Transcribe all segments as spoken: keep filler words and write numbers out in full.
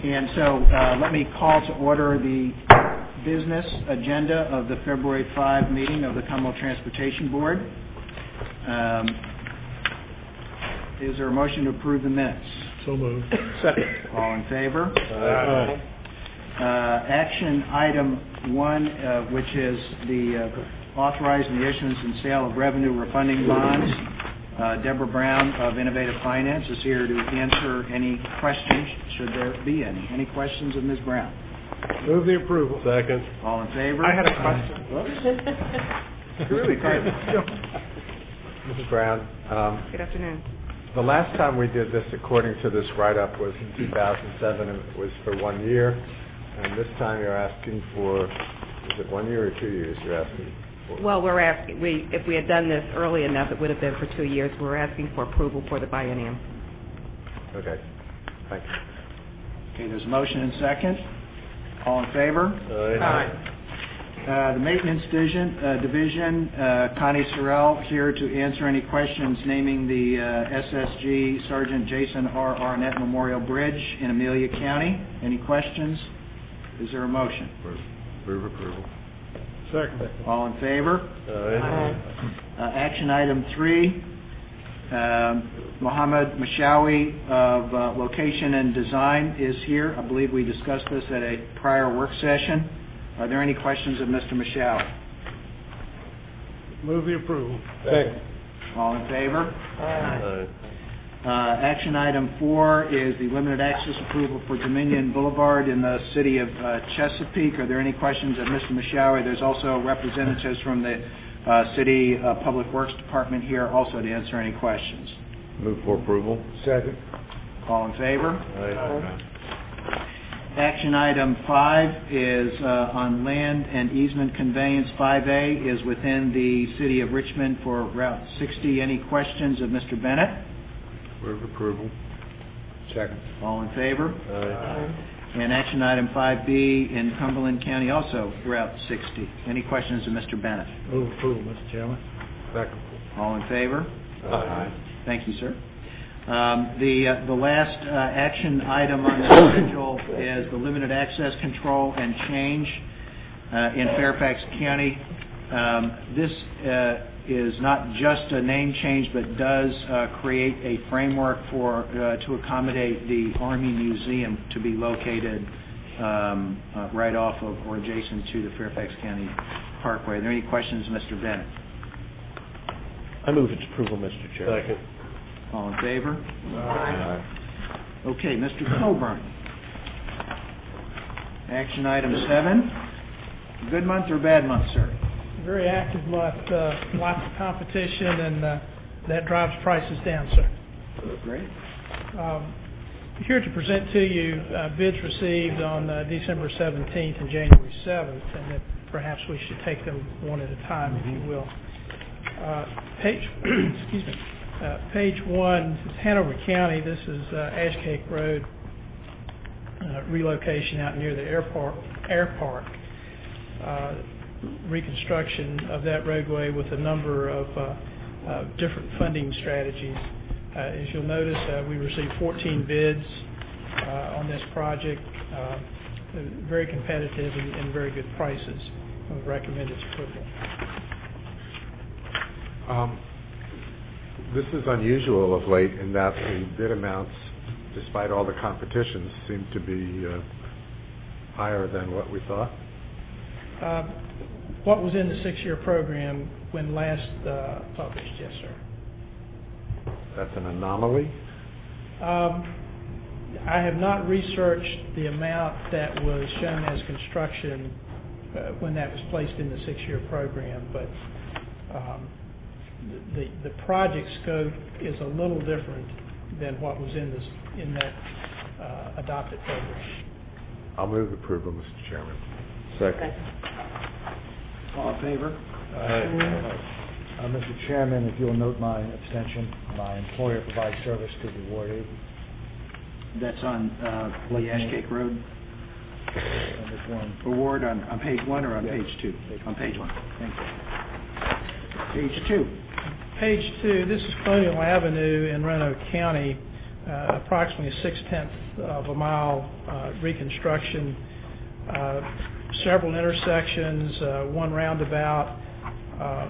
And so uh, let me call to order the business agenda of the February fifth meeting of the Commonwealth Transportation Board. Um, is there a motion to approve the minutes? So moved. Second. All in favor? Aye. Uh, action item one, uh, which is the uh, authorizing the issuance and sale of revenue refunding bonds. Uh, Deborah Brown of Innovative Finance is here to answer any questions, should there be any. Any questions of Miz Brown? Move the approval. Second. All in favor? I had a question. Really great. Missus Brown. Um, Good afternoon. The last time we did this, according to this write-up, was in two thousand seven, and it was for one year. And this time you're asking for, is it one year or two years you're asking for? Well, we're asking, we, if we had done this early enough, it would have been for two years. We're asking for approval for the biennium. Okay. Thank you. Okay, there's a motion and second. All in favor? Aye. Uh, the Maintenance Division, uh, division uh, Connie Sorrell here to answer any questions naming the uh, S S G Sergeant Jason R. Arnett Memorial Bridge in Amelia County. Any questions? Is there a motion? Move approval. Second. All in favor? Aye. Uh, action item three, um, Mohammed Mashawi of uh, Location and Design is here. I believe we discussed this at a prior work session. Are there any questions of Mister Mashawi? Move the approval. Second. All in favor? Aye. Uh, action item four is the limited access approval for Dominion Boulevard in the city of uh, Chesapeake. Are there any questions of Mister Mashawi? There's also representatives from the uh, City uh, Public Works Department here also to answer any questions. Move for approval. Second. All in favor? Aye. Action item five is uh, on land and easement conveyance. five A is within the city of Richmond for Route sixty. Any questions of Mister Bennett? Move approval. Second. All in favor? Aye. And action item five B in Cumberland County, also Route sixty. Any questions of Mister Bennett? Move approval, Mister Chairman. Second. All in favor? Aye. Thank you, sir. Um, the uh, the last uh, action item on the schedule is the limited access control and change uh, in Fairfax County. Um, this uh, is not just a name change, but does uh, create a framework for uh, to accommodate the Army Museum to be located um, uh, right off of or adjacent to the Fairfax County Parkway. Are there any questions, Mister Bennett? I move its approval, Mister Chair. Second. All in favor? Aye. Okay, Mister Coburn. Action item seven. Good month or bad month, sir? Very active month, uh, lots of competition, and uh, that drives prices down, sir. Great. Um, here to present to you uh, bids received on uh, December seventeenth and January seventh, and that perhaps we should take them one at a time, if you will. Uh, page, excuse me. Uh, page one is Hanover County. This is uh, Ash Cake Road uh, relocation out near the airport. Air Park. Uh, reconstruction of that roadway with a number of uh, uh, different funding strategies. Uh, as you'll notice, uh, we received fourteen bids uh, on this project, uh, very competitive and, and very good prices. We recommend its approval. Um, this is unusual of late in that the bid amounts, despite all the competitions, seem to be uh, higher than what we thought. Uh, what was in the six-year program when last uh, published? Yes, sir. That's an anomaly? Um, I have not researched the amount that was shown as construction uh, when that was placed in the six-year program, but um, the the project scope is a little different than what was in this in that uh, adopted program. I'll move approval, Mister Chairman. Second. All in favor? Uh, Mister Chairman, if you'll note my abstention, my employer provides service to the Ward eight. That's on uh, the Ash Cake Road On this one. award on, on page one or on Yes. page two? Page On page one. Thank you. Page two. Page two, this is Colonial Avenue in Roanoke County. uh, approximately a six-tenths of a mile uh, reconstruction, uh, several intersections, uh, one roundabout, uh, uh,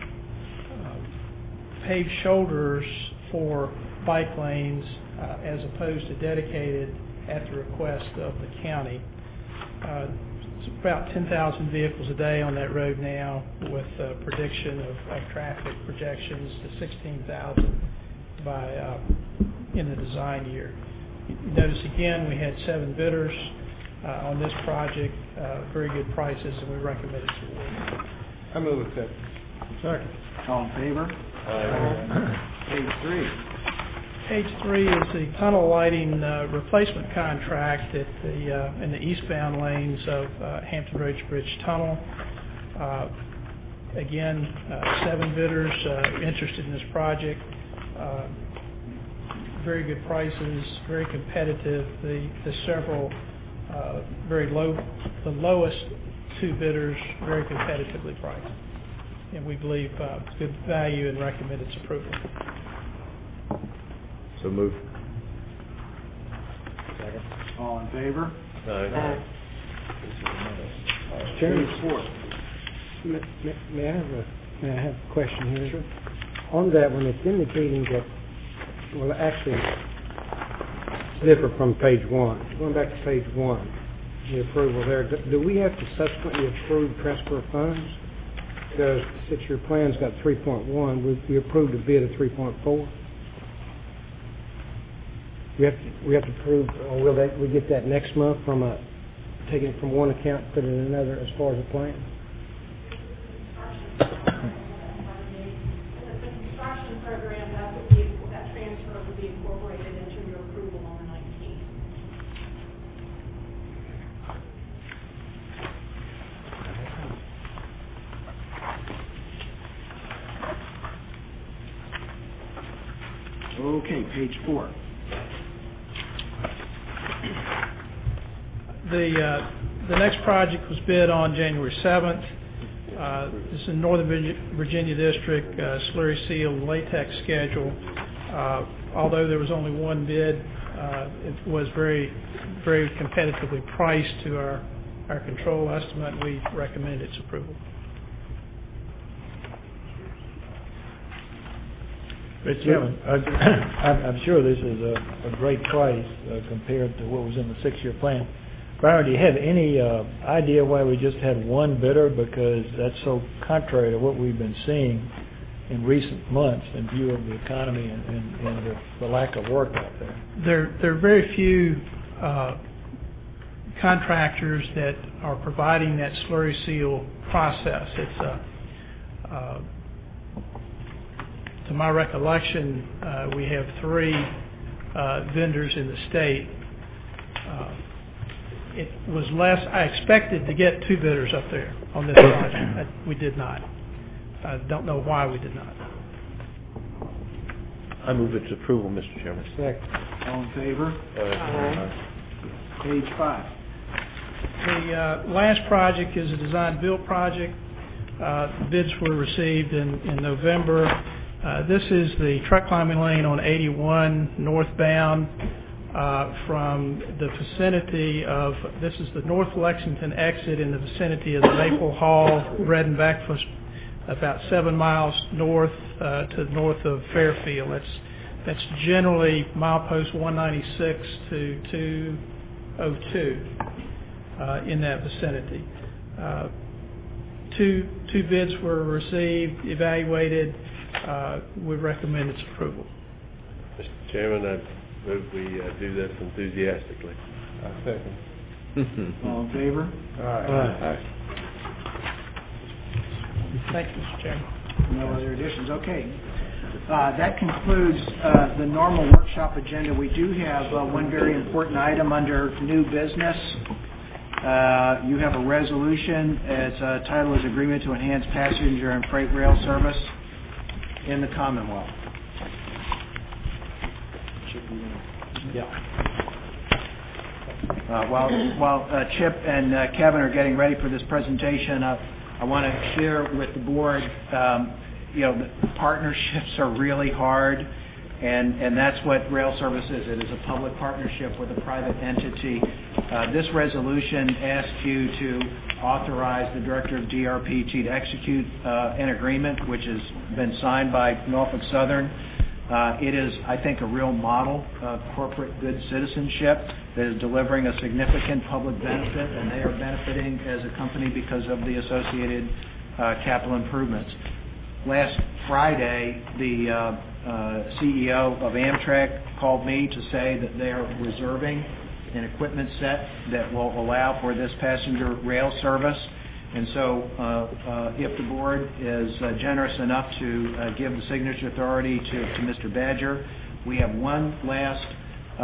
paved shoulders for bike lanes uh, as opposed to dedicated at the request of the county. Uh, it's about ten thousand vehicles a day on that road now, with a prediction of, of traffic projections to sixteen thousand by uh, in the design year. You notice again we had seven bidders uh, on this project, uh, very good prices, and we recommend its award. I move it. Second. All in favor? Page three. Page three is the tunnel lighting uh, replacement contract at the uh, in the eastbound lanes of uh, Hampton Roads Bridge Tunnel. Uh, again, uh, seven bidders uh, interested in this project. Uh, very good prices, very competitive. The the several uh, very low, the lowest two bidders very competitively priced, and we believe uh, good value and recommend its approval. So move. Second. All in favor? Aye. Chairman, Page four. May may- may I have a, may I have a question here? Sure. On that one, it's indicating that, well, actually, it's different from page one. Going back to page one, the approval there, do do we have to subsequently approve transfer of funds? Because since your plan's got three point one, we we approved a bid of three point four. We have to, we have to prove, or will that, we get that next month from a, taking it from one account, put it in another as far as the plan? The construction program, that would be, that transfer would be incorporated into your approval on the nineteenth. Okay, page four. The uh, the next project was bid on January seventh. Uh, this is in Northern Virgi- Virginia District, uh, slurry seal latex schedule. Uh, although there was only one bid, uh, it was very, very competitively priced to our, our control estimate. We recommend its approval. Mister Chairman, I- I'm I'm sure this is a a great price uh, compared to what was in the six-year plan. Byron, do you have any uh, idea why we just had one bidder? Because that's so contrary to what we've been seeing in recent months in view of the economy and and- and the- the lack of work out there. There, there are very few uh, contractors that are providing that slurry seal process. It's a, uh, to my recollection, uh, we have three uh, vendors in the state. Uh, it was less. I expected to get two bidders up there on this project. I, we did not. I don't know why we did not. I move its approval, Mister Chairman. Second. All in favor? Aye. Page five. The uh, last project is a design-build project. Uh, bids were received in, in November. Uh, this is the truck climbing lane on eighty-one northbound uh, from the vicinity of, this is the North Lexington exit in the vicinity of the Maple Hall Bread and Breakfast, about seven miles north uh, to the north of Fairfield. That's, that's generally milepost one ninety-six to two oh two uh, in that vicinity. Uh, two, two bids were received, evaluated. Uh, we recommend its approval. Mister Chairman, I move we uh, do this enthusiastically. I second. All in favor? Aye. Thank you, Mister Chairman. No other additions. Okay. Uh, That concludes uh, the normal workshop agenda. We do have uh, one very important item under new business. Uh, You have a resolution. Its uh, title is Agreement to Enhance Passenger and Freight Rail Service in the Commonwealth. Yeah. Uh, While while uh, Chip and uh, Kevin are getting ready for this presentation, uh, I want to share with the board, um, you know, the partnerships are really hard. And, and that's what rail service is. It is a public partnership with a private entity. Uh, this resolution asks you to authorize the Director of D R P T to execute uh, an agreement which has been signed by Norfolk Southern. Uh, it is, I think, a real model of corporate good citizenship that is delivering a significant public benefit, and they are benefiting as a company because of the associated uh, capital improvements. Last Friday, the uh, uh, C E O of Amtrak called me to say that they are reserving an equipment set that will allow for this passenger rail service. And so uh, uh, if the board is uh, generous enough to uh, give the signature authority to, to Mister Badger, we have one last uh,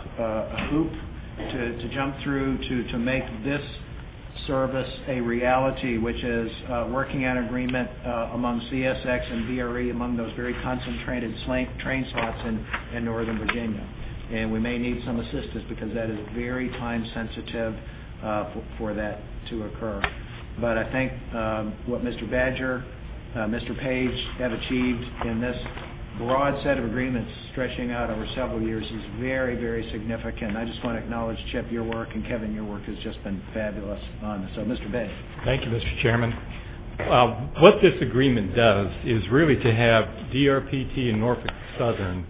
uh, hoop to, to jump through to, to make this service a reality, which is uh, working out an agreement uh, among C S X and V R E among those very concentrated slang, train slots in, in Northern Virginia. And we may need some assistance because that is very time sensitive uh, for, for that to occur. But I think um, what Mister Badger, uh, Mister Page have achieved in this broad set of agreements stretching out over several years is very, very significant. I just want to acknowledge, Chip, your work, and Kevin, your work has just been fabulous on this. So, Mister Badger. Thank you, Mister Chairman. Uh, what this agreement does is really to have D R P T and Norfolk Southern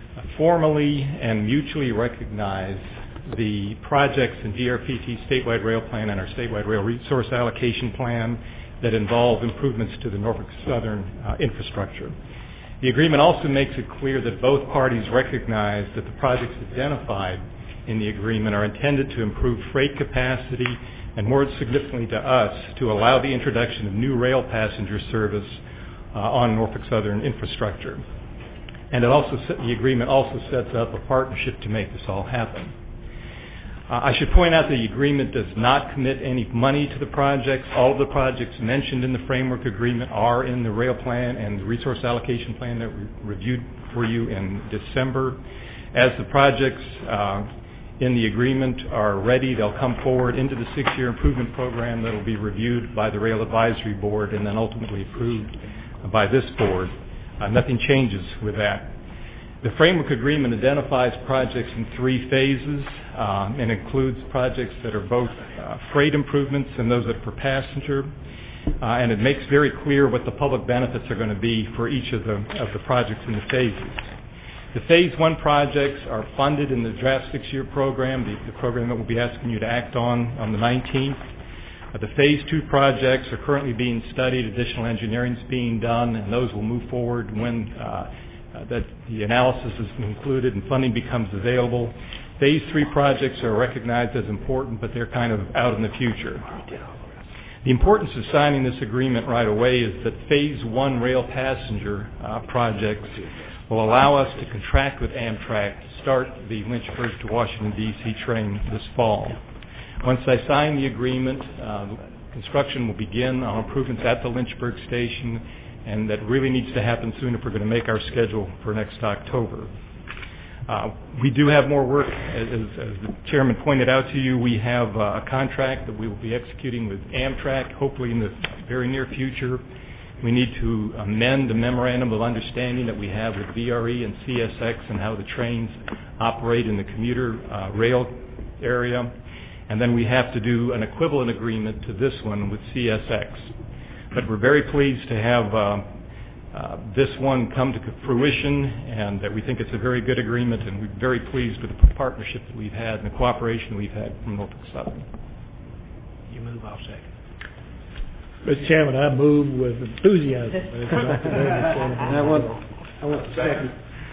formally and mutually recognize the projects in D R P T statewide rail plan and our statewide rail resource allocation plan that involve improvements to the Norfolk Southern uh, infrastructure. The agreement also makes it clear that both parties recognize that the projects identified in the agreement are intended to improve freight capacity and, more significantly to us, to allow the introduction of new rail passenger service uh, on Norfolk Southern infrastructure. And it also, the agreement also sets up a partnership to make this all happen. Uh, I should point out that the agreement does not commit any money to the projects. All of the projects mentioned in the framework agreement are in the rail plan and the resource allocation plan that we reviewed for you in December. As the projects uh, in the agreement are ready, they'll come forward into the six-year improvement program that will be reviewed by the Rail Advisory Board and then ultimately approved by this board. Uh, nothing changes with that. The framework agreement identifies projects in three phases um, and includes projects that are both uh, freight improvements and those that are for passenger. Uh, and it makes very clear what the public benefits are going to be for each of the, of the projects in the phases. The phase one projects are funded in the draft six-year program, the, the program that we'll be asking you to act on on the nineteenth. Uh, the phase two projects are currently being studied, additional engineering is being done, and those will move forward when uh, Uh, that the analysis is concluded and funding becomes available. Phase three projects are recognized as important, but they're kind of out in the future. The importance of signing this agreement right away is that phase one rail passenger uh, projects will allow us to contract with Amtrak to start the Lynchburg to Washington, D C train this fall. Once I sign the agreement, uh, construction will begin on improvements at the Lynchburg station, and that really needs to happen soon if we're going to make our schedule for next October. Uh, we do have more work. As, as the chairman pointed out to you, we have uh, a contract that we will be executing with Amtrak, hopefully in the very near future. We need to amend the memorandum of understanding that we have with V R E and C S X and how the trains operate in the commuter uh, rail area. And then we have to do an equivalent agreement to this one with C S X. But we're very pleased to have uh, uh, this one come to fruition, and that we think it's a very good agreement, and we're very pleased with the partnership that we've had and the cooperation we've had from Norfolk Southern. You move, I'll second. Mister Chairman, I move with enthusiasm. And I want, I want to second.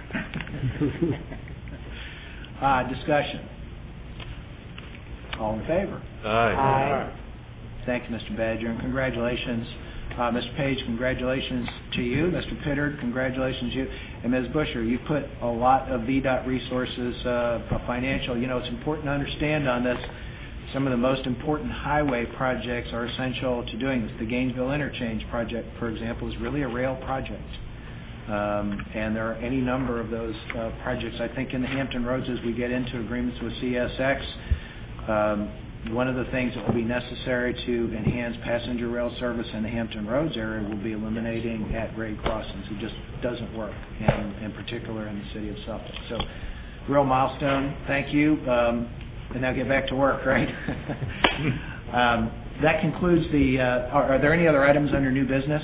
uh, discussion. All in favor? Aye. Aye. Thank you, Mister Badger, and congratulations. Uh, Mister Page, congratulations to you. Mister Pittard, congratulations to you. And Miz Busher, you put a lot of V DOT resources, uh, financial. You know, it's important to understand on this, some of the most important highway projects are essential to doing this. The Gainesville Interchange project, for example, is really a rail project. Um, and there are any number of those uh, projects. I think in the Hampton Roads, as we get into agreements with C S X, um, one of the things that will be necessary to enhance passenger rail service in the Hampton Roads area will be eliminating at-grade crossings. It just doesn't work, in, in particular in the city of Suffolk. So, real milestone. Thank you. Um, and now get back to work, right? um, that concludes the. Uh, are, are there any other items under new business?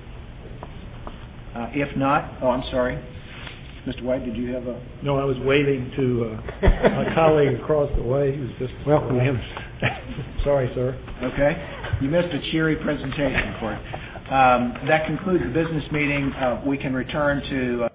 Uh, if not, oh, I'm sorry. Mister White, did you have a... No, I was waving to uh, my colleague across the way. He was just... Welcome him. Sorry, sir. Okay. You missed a cheery presentation for it. Um, that concludes the business meeting. Uh, we can return to... Uh,